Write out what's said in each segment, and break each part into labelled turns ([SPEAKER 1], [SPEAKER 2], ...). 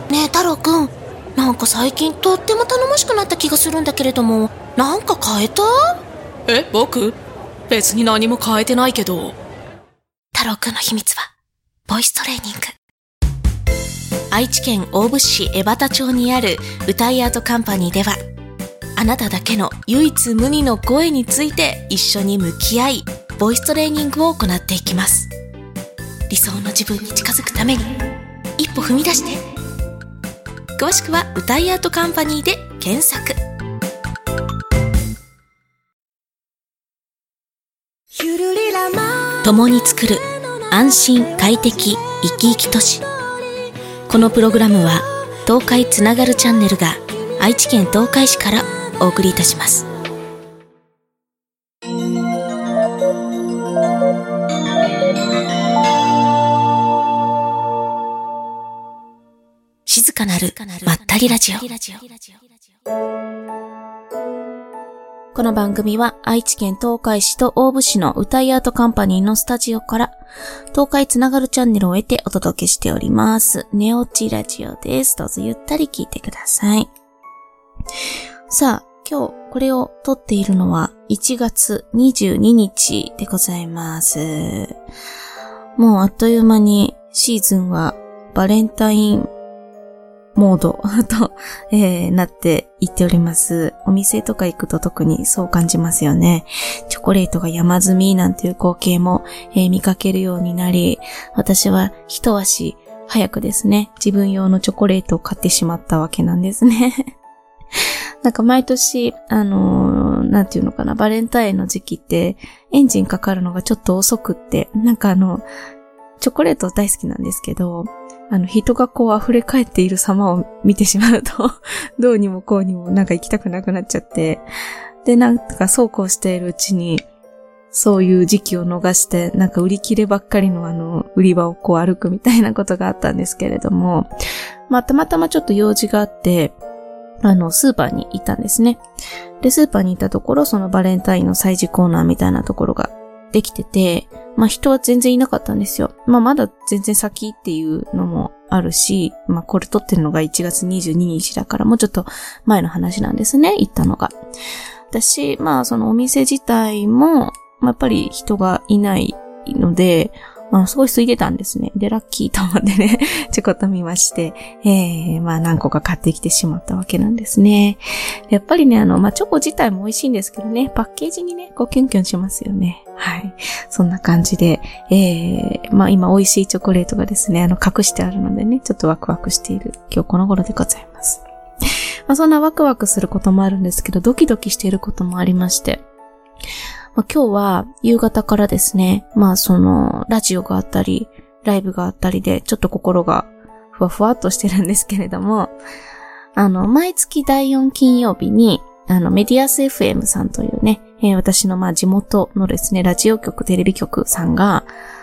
[SPEAKER 1] ねえ太郎くん、なんか最近とっても頼もしくなった気がするんだけれども、なんか変えた？
[SPEAKER 2] 僕？別に何も変えてないけど。
[SPEAKER 1] 太郎くんの秘密はボイストレーニング。愛知県大府市江端町にある歌いアートカンパニーでは、あなただけの唯一無二の声について一緒に向き合い、ボイストレーニングを行っていきます。理想の自分に近づくために一歩踏み出して。詳しくは歌いアートカンパニーで検索。共に作る安心快適生き生き都市。このプログラムは東海つながるチャンネルが愛知県東海市からお送りいたします。静かなるまったりラジオ。この番組は愛知県東海市と大府市の歌いアートカンパニーのスタジオから東海つながるチャンネルを得てお届けしております。寝落ちラジオです。どうぞゆったり聞いてください。さあ、今日これを撮っているのは1月22日でございます。もうあっという間にシーズンはバレンタインモードと、なっていっております。お店とか行くと特にそう感じますよね。チョコレートが山積みなんていう光景も、見かけるようになり、私は一足早くですね、自分用のチョコレートを買ってしまったわけなんですね。なんか毎年、なんていうのかな、バレンタインの時期ってエンジンかかるのがちょっと遅くって、なんかチョコレート大好きなんですけど、人がこう溢れ返っている様を見てしまうと、どうにもこうにもなんか行きたくなくなっちゃって、で、なんかそうこうしているうちに、そういう時期を逃して、なんか売り切ればっかりの売り場をこう歩くみたいなことがあったんですけれども、まあ、たまたまちょっと用事があって、スーパーに行ったんですね。で、スーパーに行ったところ、そのバレンタインの催事コーナーみたいなところができてて、まあ人は全然いなかったんですよ。まあまだ全然先っていうのもあるし、まあこれ撮ってるのが1月22日だからもうちょっと前の話なんですね、行ったのが。私、まあそのお店自体も、まあ、やっぱり人がいないので、まあすごい空いてたんですね。で、ラッキーと思ってね、ちょこっと見まして、まあ何個か買ってきてしまったわけなんですね。やっぱりね、まあチョコ自体も美味しいんですけどね、パッケージにね、こうキュンキュンしますよね。はい。そんな感じで、まあ今美味しいチョコレートがですね、隠してあるのでね、ちょっとワクワクしている今日この頃でございます。まあそんなワクワクすることもあるんですけど、ドキドキしていることもありまして、まあ、今日は夕方からですね、まあラジオがあったり、ライブがあったりで、ちょっと心がふわふわっとしてるんですけれども、毎月第4金曜日に、メディアス FM さんというね、私のまあ地元のですね、ラジオ局、テレビ局さんが、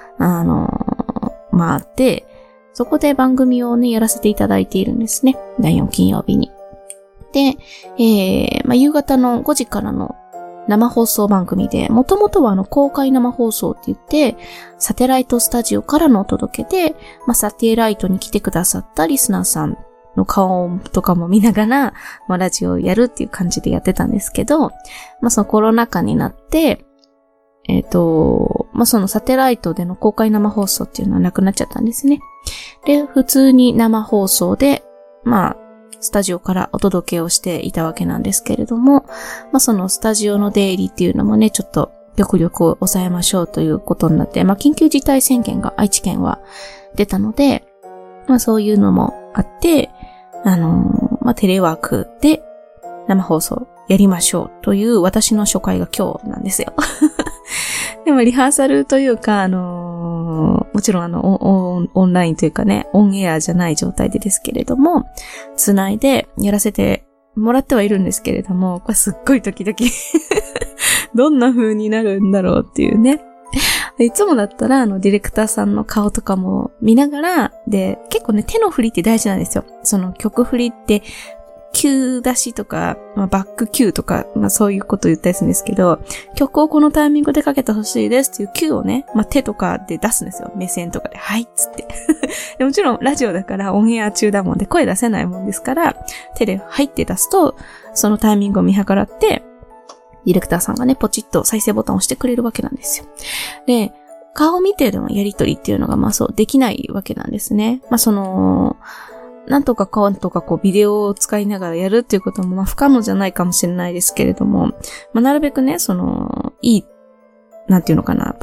[SPEAKER 1] まああって、そこで番組をね、やらせていただいているんですね。第4金曜日に。で、まあ夕方の5時からの生放送番組で、もともとは公開生放送って言って、サテライトスタジオからのお届けで、まあ、サテライトに来てくださったリスナーさんの顔とかも見ながら、まあ、ラジオをやるっていう感じでやってたんですけど、まあ、そのコロナ禍になって、まあ、そのサテライトでの公開生放送っていうのはなくなっちゃったんですね。で、普通に生放送で、まあ、スタジオからお届けをしていたわけなんですけれども、まあそのスタジオの出入りっていうのもね、ちょっと極力を抑えましょうということになって、まあ緊急事態宣言が愛知県は出たので、まあそういうのもあって、まあテレワークで生放送やりましょうという私の初回が今日なんですよ。でもリハーサルというか、もちろんオンラインというかね、オンエアじゃない状態でですけれども、つないでやらせてもらってはいるんですけれども、これすっごいドキドキどんな風になるんだろうっていうね。いつもだったらディレクターさんの顔とかも見ながら、で、結構ね、手の振りって大事なんですよ。その曲振りって Q 出しとか、バック Q とか、そういうことを言ったりするんですけど、曲をこのタイミングでかけてほしいですっていう Q をね、手とかで出すんですよ。目線とかで、はいっつって。でもちろんラジオだからオンエア中だもんで声出せないもんですから、手ではいって出すと、そのタイミングを見計らって、ディレクターさんがね、ポチッと再生ボタンを押してくれるわけなんですよ。で、顔を見てのやりとりっていうのがそうできないわけなんですね。なんとかビデオを使いながらやるっていうことも不可能じゃないかもしれないですけれども、なるべくね、なんていうのかな、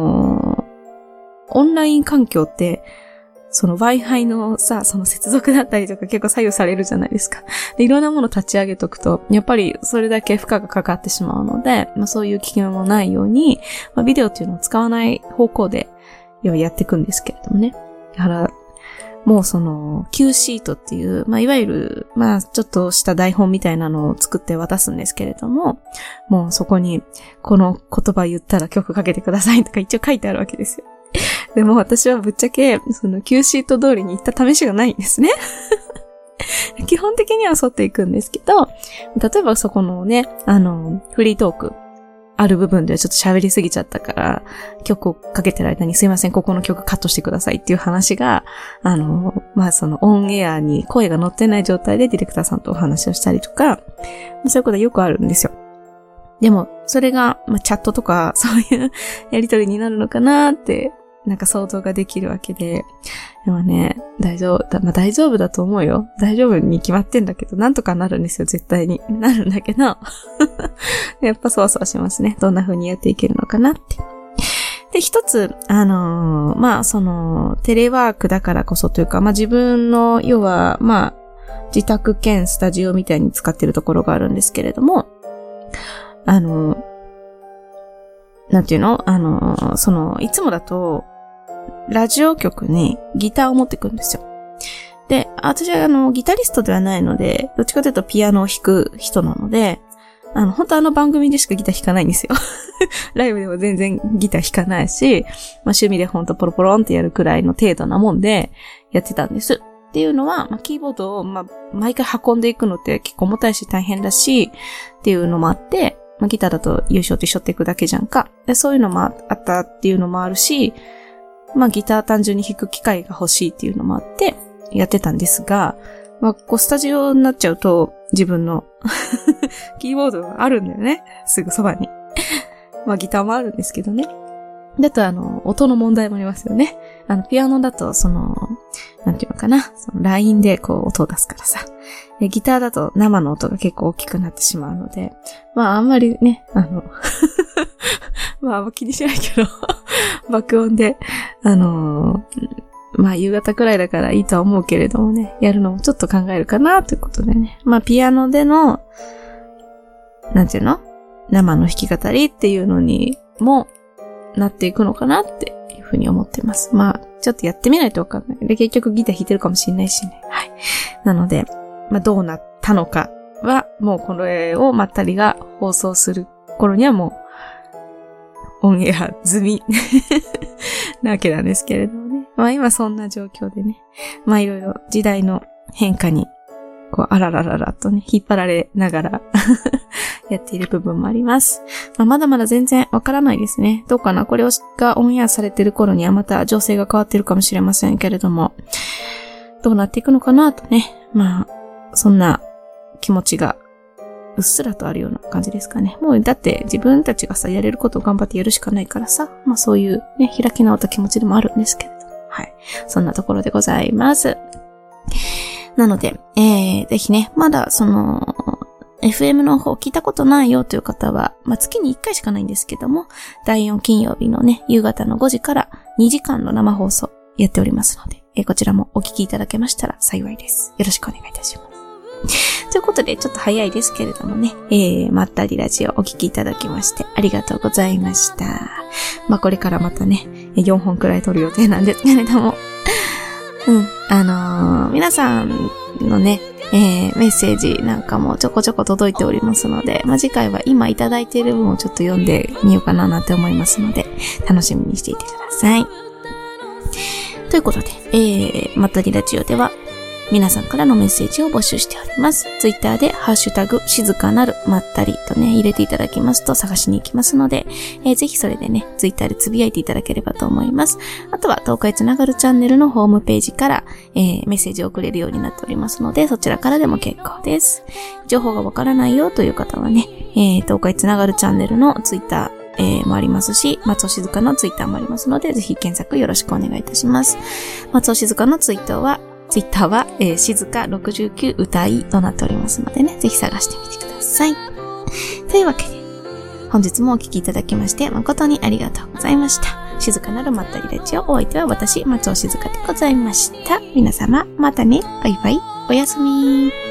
[SPEAKER 1] オンライン環境って、Wi-Fi の接続だったりとか結構左右されるじゃないですか。で、いろんなもの立ち上げとくと、やっぱりそれだけ負荷がかかってしまうので、そういう危険もないように、ビデオっていうのを使わない方向で、やっていくんですけれどもね。だから、もうQ シートっていう、いわゆる、ちょっとした台本みたいなのを作って渡すんですけれども、もうそこに、この言葉言ったら曲かけてくださいとか一応書いてあるわけですよ。でも私はぶっちゃけ、Q シート通りに行った試しがないんですね。基本的には沿っていくんですけど、例えばそこのね、フリートーク、ある部分ではちょっと喋りすぎちゃったから、曲をかけてる間にすいません、ここの曲カットしてくださいっていう話が、オンエアに声が乗ってない状態でディレクターさんとお話をしたりとか、そういうことはよくあるんですよ。でも、それが、チャットとか、そういうやりとりになるのかなって、想像ができるわけで。でもね、大丈夫だと思うよ。大丈夫に決まってんだけど、なんとかなるんですよ、絶対に。なるんだけど。やっぱそわそわしますね。どんな風にやっていけるのかなって。で、一つ、テレワークだからこそというか、自分の、要は、自宅兼スタジオみたいに使ってるところがあるんですけれども、なんていうの？いつもだと、ラジオ局にギターを持ってくんですよ。で、私はギタリストではないので、どっちかというとピアノを弾く人なので、本当番組でしかギター弾かないんですよ。ライブでも全然ギター弾かないし、趣味でほんとポロポロンってやるくらいの程度なもんでやってたんです。っていうのは、キーボードを、毎回運んでいくのって結構重たいし大変だし、っていうのもあって、ギターだと優勝ってしょっていくだけじゃんか。で、そういうのもあったっていうのもあるし、ギター単純に弾く機会が欲しいっていうのもあってやってたんですが、スタジオになっちゃうと自分のキーボードがあるんだよね。すぐそばに。ギターもあるんですけどね。だと音の問題もありますよね。ピアノだとなんていうのかな。ラインで音を出すからさ。ギターだと生の音が結構大きくなってしまうので、あんまりね、あんま気にしないけど、爆音で、夕方くらいだからいいとは思うけれどもね、やるのもちょっと考えるかなということでね。ピアノでの、なんていうの？生の弾き語りっていうのにもなっていくのかなっていうふうに思っています。ちょっとやってみないとわかんない。で、結局ギター弾いてるかもしれないしね。はい。なので、どうなったのかは、もうこれをまったりが放送する頃にはもう、オンエア済みなわけなんですけれどもね。今そんな状況でね。いろいろ時代の変化に、あららららとね、引っ張られながらやっている部分もあります。まだまだ全然わからないですね。どうかな？これがオンエアされている頃にはまた情勢が変わっているかもしれませんけれども、どうなっていくのかなとね。そんな気持ちがうっすらとあるような感じですかね。もうだって自分たちがさ、やれることを頑張ってやるしかないからさ、そういうね、開き直った気持ちでもあるんですけれど。はい。そんなところでございます。なので、ぜひね、まだFM の方聞いたことないよという方は、月に1回しかないんですけども、第4金曜日のね、夕方の5時から2時間の生放送やっておりますので、こちらもお聞きいただけましたら幸いです。よろしくお願いいたします。ということで、ちょっと早いですけれどもね、まったりラジオお聞きいただきましてありがとうございました。これからまたね、4本くらい撮る予定なんですけれども、皆さんのね、メッセージなんかもちょこちょこ届いておりますので、次回は今いただいている分をちょっと読んでみようかななんて思いますので、楽しみにしていてください。ということで、まったりラジオでは皆さんからのメッセージを募集しております。ツイッターでハッシュタグ静かなるまったりとね、入れていただきますと探しに行きますので、ぜひそれでね、ツイッターでつぶやいていただければと思います。あとは東海つながるチャンネルのホームページから、メッセージを送れるようになっておりますので、そちらからでも結構です。情報がわからないよという方はね、東海つながるチャンネルのツイッター、もありますし、松尾静香のツイッターもありますので、ぜひ検索よろしくお願いいたします。松尾静香のツイッターは、静香69歌いとなっておりますのでね、ぜひ探してみてください。というわけで、本日もお聞きいただきまして誠にありがとうございました。静かなるまったりラジオ、お相手は私、松尾静香でございました。皆様、またね、バイバイ、おやすみ。